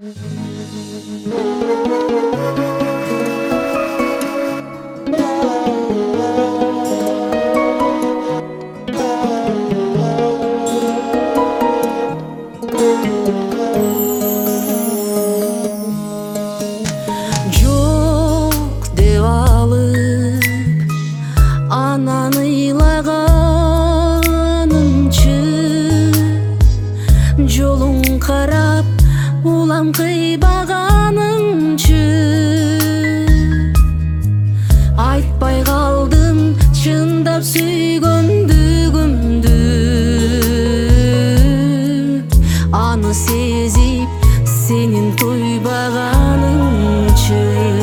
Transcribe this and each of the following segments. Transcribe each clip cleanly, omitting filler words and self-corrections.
Жок деп алып анан ыйлаганымчы, жолуң карап улам кыйбаганымчы, айтпай калдым чындап сүйгөндүгүмдү, аны сезип сенин тойбаганыңчы.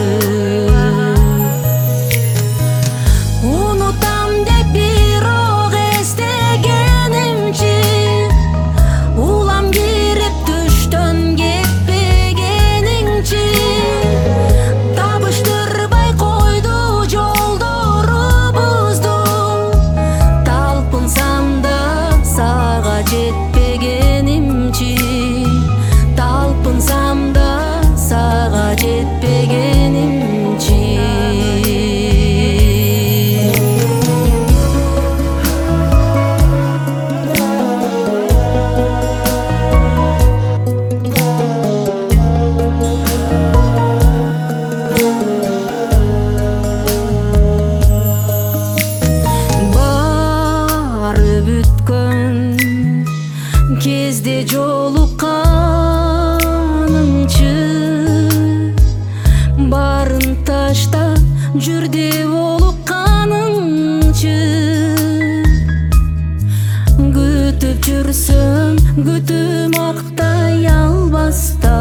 Унутам деп бирок эстегенимчи, улам кирип түштөн кетпегениңчи, табыштырбай койду жолдорубузду, талпынсам да сага жетпегенимчи, талпынсам да сага жетпегенимчи. Бары бүткөн кезде жолукканыңчы, барын таштап жүр деп олукканыңчы, күтүп жүрсөм күтүм актай албастан.